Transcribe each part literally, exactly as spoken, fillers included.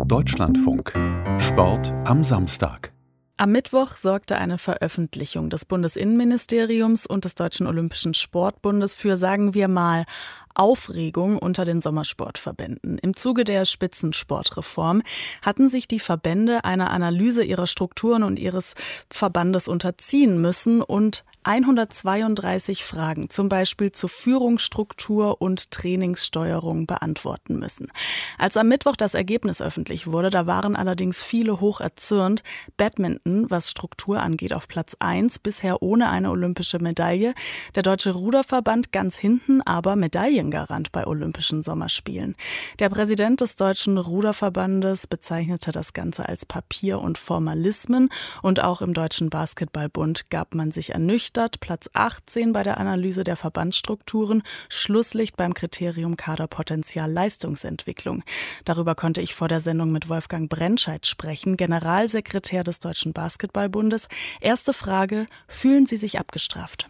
Deutschlandfunk. Sport am Samstag. Am Mittwoch sorgte eine Veröffentlichung des Bundesinnenministeriums und des Deutschen Olympischen Sportbundes für, sagen wir mal, Aufregung unter den Sommersportverbänden. Im Zuge der Spitzensportreform hatten sich die Verbände einer Analyse ihrer Strukturen und ihres Verbandes unterziehen müssen und hundertzweiunddreißig Fragen, zum Beispiel zur Führungsstruktur und Trainingssteuerung, beantworten müssen. Als am Mittwoch das Ergebnis öffentlich wurde, da waren allerdings viele hoch erzürnt. Badminton, was Struktur angeht, auf Platz eins, bisher ohne eine olympische Medaille. Der Deutsche Ruderverband ganz hinten, aber Medaillengarant bei Olympischen Sommerspielen. Der Präsident des Deutschen Ruderverbandes bezeichnete das Ganze als Papier und Formalismen, und auch im Deutschen Basketballbund gab man sich ernüchtert. Platz achtzehn bei der Analyse der Verbandsstrukturen, Schlusslicht beim Kriterium Kaderpotenzial Leistungsentwicklung. Darüber konnte ich vor der Sendung mit Wolfgang Brentscheid sprechen, Generalsekretär des Deutschen Basketballbundes. Erste Frage: Fühlen Sie sich abgestraft?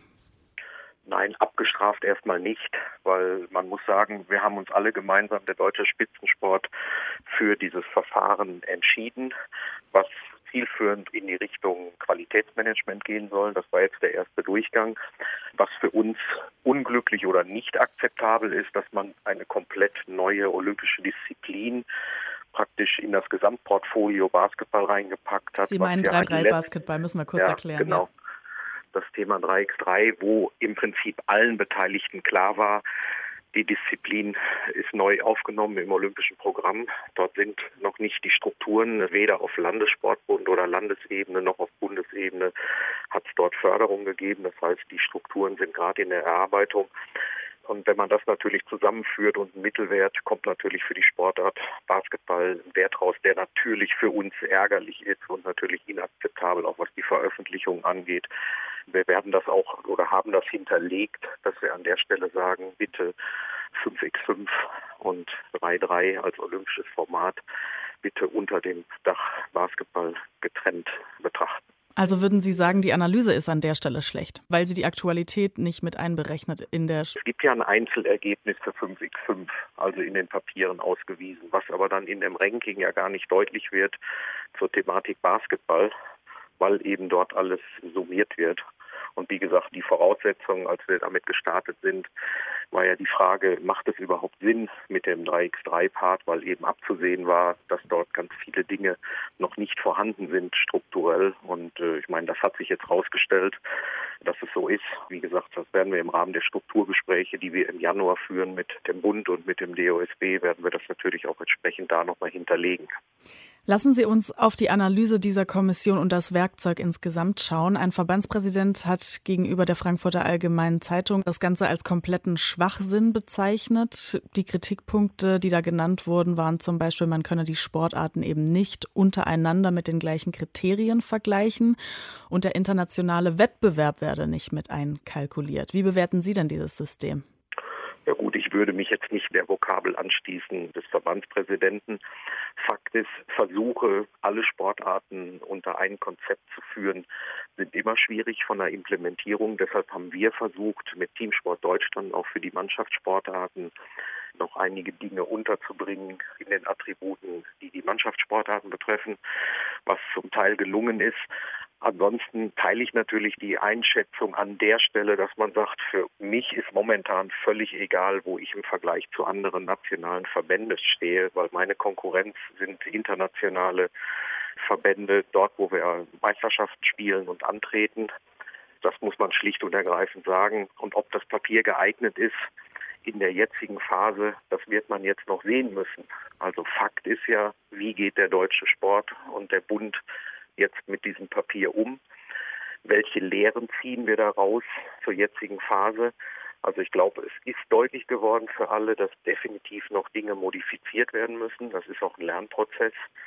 Nein, abgestraft erstmal nicht, weil man muss sagen, wir haben uns alle gemeinsam, der deutsche Spitzensport, für dieses Verfahren entschieden, was zielführend in die Richtung Qualitätsmanagement gehen soll. Das war jetzt der erste Durchgang. Was für uns unglücklich oder nicht akzeptabel ist, dass man eine komplett neue olympische Disziplin praktisch in das Gesamtportfolio Basketball reingepackt hat. Sie meinen drei drei Basketball, müssen wir kurz ja, erklären. Genau. Ja. Das Thema drei gegen drei, wo im Prinzip allen Beteiligten klar war, die Disziplin ist neu aufgenommen im olympischen Programm. Dort sind noch nicht die Strukturen, weder auf Landessportbund oder Landesebene noch auf Bundesebene hat es dort Förderung gegeben. Das heißt, die Strukturen sind gerade in der Erarbeitung. Und wenn man das natürlich zusammenführt und einen Mittelwert, kommt natürlich für die Sportart Basketball ein Wert raus, der natürlich für uns ärgerlich ist und natürlich inakzeptabel, auch was die Veröffentlichung angeht. Wir werden das auch oder haben das hinterlegt, dass wir an der Stelle sagen, bitte fünf gegen fünf und drei gegen drei als olympisches Format bitte unter dem Dach Basketball getrennt betrachten. Also würden Sie sagen, die Analyse ist an der Stelle schlecht, weil sie die Aktualität nicht mit einberechnet in der... Es gibt ja ein Einzelergebnis für fünf gegen fünf, also in den Papieren ausgewiesen, was aber dann in dem Ranking ja gar nicht deutlich wird zur Thematik Basketball, weil eben dort alles summiert wird. Und wie gesagt, die Voraussetzung, als wir damit gestartet sind, war ja die Frage, macht es überhaupt Sinn mit dem drei gegen drei Part, weil eben abzusehen war, dass dort ganz viele Dinge noch nicht vorhanden sind strukturell. Und äh, ich meine, das hat sich jetzt rausgestellt, dass es so ist. Wie gesagt, das werden wir im Rahmen der Strukturgespräche, die wir im Januar führen mit dem Bund und mit dem D O S B, werden wir das natürlich auch entsprechend da nochmal hinterlegen. Lassen Sie uns auf die Analyse dieser Kommission und das Werkzeug insgesamt schauen. Ein Verbandspräsident hat gegenüber der Frankfurter Allgemeinen Zeitung das Ganze als kompletten Schwachsinn bezeichnet. Die Kritikpunkte, die da genannt wurden, waren zum Beispiel, man könne die Sportarten eben nicht untereinander mit den gleichen Kriterien vergleichen und der internationale Wettbewerb werde nicht mit einkalkuliert. Wie bewerten Sie denn dieses System? Ja gut, ich würde mich jetzt nicht der Vokabel anschließen des Verbandspräsidenten. Fakt ist, Versuche, alle Sportarten unter ein Konzept zu führen, sind immer schwierig von der Implementierung. Deshalb haben wir versucht, mit Teamsport Deutschland auch für die Mannschaftssportarten noch einige Dinge unterzubringen in den Attributen, die die Mannschaftssportarten betreffen, was zum Teil gelungen ist. Ansonsten teile ich natürlich die Einschätzung an der Stelle, dass man sagt, für mich ist momentan völlig egal, wo ich im Vergleich zu anderen nationalen Verbänden stehe, weil meine Konkurrenz sind internationale Verbände, dort wo wir Meisterschaften spielen und antreten. Das muss man schlicht und ergreifend sagen. Und ob das Papier geeignet ist in der jetzigen Phase, das wird man jetzt noch sehen müssen. Also Fakt ist ja, wie geht der deutsche Sport und der Bund jetzt mit diesem Papier um? Welche Lehren ziehen wir daraus zur jetzigen Phase? Also ich glaube, es ist deutlich geworden für alle, dass definitiv noch Dinge modifiziert werden müssen. Das ist auch ein Lernprozess.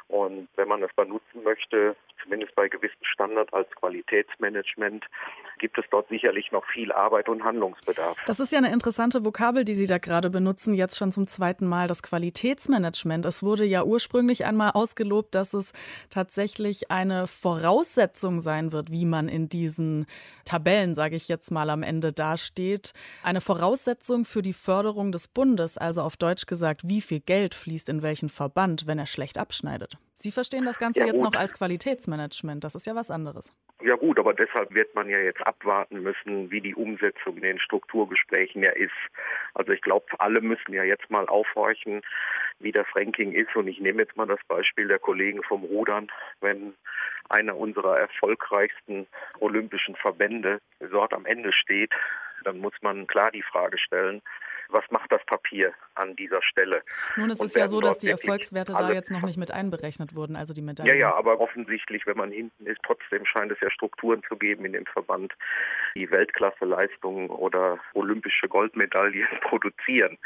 Und wenn man es benutzen möchte, zumindest bei gewissen Standards als Qualitätsmanagement, gibt es dort sicherlich noch viel Arbeit und Handlungsbedarf. Das ist ja eine interessante Vokabel, die Sie da gerade benutzen, jetzt schon zum zweiten Mal, das Qualitätsmanagement. Es wurde ja ursprünglich einmal ausgelobt, dass es tatsächlich eine Voraussetzung sein wird, wie man in diesen Tabellen, sage ich jetzt mal, am Ende dasteht. Eine Voraussetzung für die Förderung des Bundes, also auf Deutsch gesagt, wie viel Geld fließt in welchen Verband, wenn er schlecht abschneidet. Sie verstehen das Ganze Ja, jetzt gut. noch als Qualitätsmanagement. Das ist ja was anderes. Ja gut, aber deshalb wird man ja jetzt abwarten müssen, wie die Umsetzung in den Strukturgesprächen ja ist. Also ich glaube, alle müssen ja jetzt mal aufhorchen, wie das Ranking ist. Und ich nehme jetzt mal das Beispiel der Kollegen vom Rudern. Wenn einer unserer erfolgreichsten olympischen Verbände dort am Ende steht, dann muss man klar die Frage stellen, was macht das Papier an dieser Stelle? Nun, es Und ist ja werden so, dass dort die wirklich Erfolgswerte da alle- jetzt noch nicht mit einberechnet wurden, also die Ja, Medaillen. ja, aber offensichtlich, wenn man hinten ist, trotzdem scheint es ja Strukturen zu geben in dem Verband, die Weltklasseleistungen oder olympische Goldmedaillen produzieren.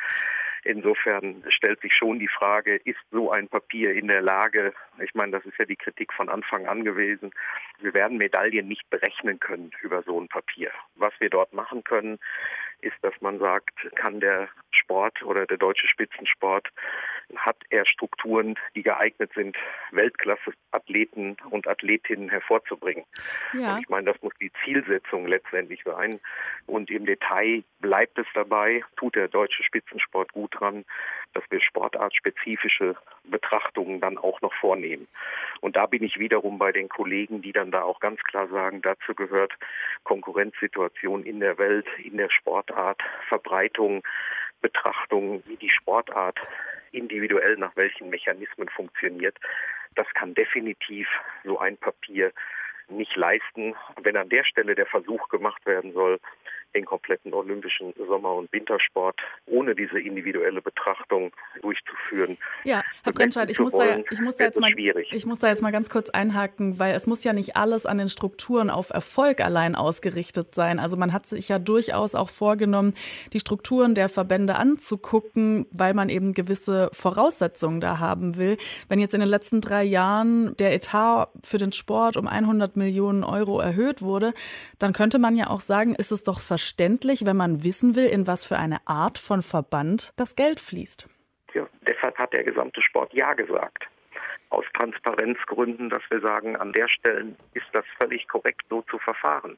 Insofern stellt sich schon die Frage, ist so ein Papier in der Lage, ich meine, das ist ja die Kritik von Anfang an gewesen, wir werden Medaillen nicht berechnen können über so ein Papier. Was wir dort machen können, ist, dass man sagt, kann der Sport oder der deutsche Spitzensport, hat er Strukturen, die geeignet sind, Weltklasse-Athleten und Athletinnen hervorzubringen. Ja. Und ich meine, das muss die Zielsetzung letztendlich sein. Und im Detail bleibt es dabei, tut der deutsche Spitzensport gut dran, dass wir sportartspezifische Betrachtungen dann auch noch vornehmen. Und da bin ich wiederum bei den Kollegen, die dann da auch ganz klar sagen, dazu gehört Konkurrenzsituation in der Welt, in der Sportart, Verbreitung, Betrachtung, wie die Sportart individuell nach welchen Mechanismen funktioniert. Das kann definitiv so ein Papier nicht leisten. Wenn an der Stelle der Versuch gemacht werden soll, den kompletten olympischen Sommer- und Wintersport ohne diese individuelle Betrachtung durchzuführen. Ja, Herr Brentscheid, ich muss, da, ich, muss da jetzt mal, ich muss da jetzt mal ganz kurz einhaken, weil es muss ja nicht alles an den Strukturen auf Erfolg allein ausgerichtet sein. Also man hat sich ja durchaus auch vorgenommen, die Strukturen der Verbände anzugucken, weil man eben gewisse Voraussetzungen da haben will. Wenn jetzt in den letzten drei Jahren der Etat für den Sport um hundert Millionen Euro erhöht wurde, dann könnte man ja auch sagen, ist es doch verständlich, wenn man wissen will, in was für eine Art von Verband das Geld fließt. Ja, deshalb hat der gesamte Sport Ja gesagt. Aus Transparenzgründen, dass wir sagen, an der Stelle ist das völlig korrekt, so zu verfahren.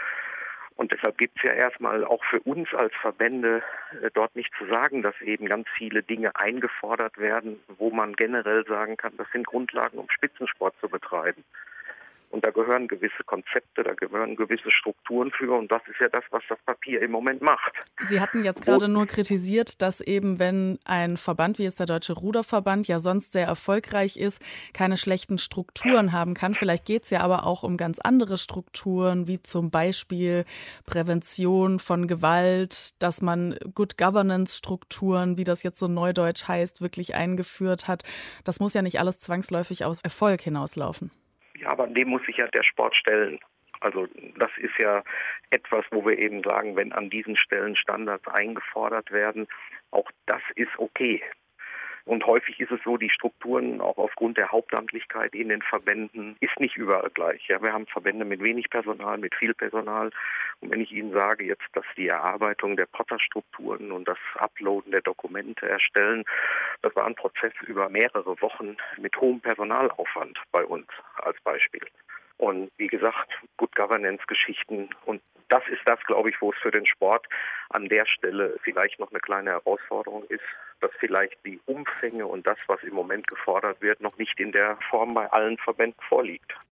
Und deshalb gibt es ja erstmal auch für uns als Verbände äh, dort nicht zu sagen, dass eben ganz viele Dinge eingefordert werden, wo man generell sagen kann, das sind Grundlagen, um Spitzensport zu betreiben. Und da gehören gewisse Konzepte, da gehören gewisse Strukturen für. Und das ist ja das, was das Papier im Moment macht. Sie hatten jetzt gerade nur kritisiert, dass eben, wenn ein Verband wie es der Deutsche Ruderverband ja sonst sehr erfolgreich ist, keine schlechten Strukturen haben kann. Vielleicht geht es ja aber auch um ganz andere Strukturen, wie zum Beispiel Prävention von Gewalt, dass man Good Governance-Strukturen, wie das jetzt so neudeutsch heißt, wirklich eingeführt hat. Das muss ja nicht alles zwangsläufig auf Erfolg hinauslaufen. Ja, aber an dem muss sich ja der Sport stellen. Also das ist ja etwas, wo wir eben sagen, wenn an diesen Stellen Standards eingefordert werden, auch das ist okay. Und häufig ist es so, die Strukturen auch aufgrund der Hauptamtlichkeit in den Verbänden ist nicht überall gleich. Ja, wir haben Verbände mit wenig Personal, mit viel Personal. Und wenn ich Ihnen sage jetzt, dass die Erarbeitung der Potter-Strukturen und das Uploaden der Dokumente erstellen, das war ein Prozess über mehrere Wochen mit hohem Personalaufwand bei uns als Beispiel. Und wie gesagt, Good Governance-Geschichten. Und das ist das, glaube ich, wo es für den Sport an der Stelle vielleicht noch eine kleine Herausforderung ist, dass vielleicht die Umfänge und das, was im Moment gefordert wird, noch nicht in der Form bei allen Verbänden vorliegt.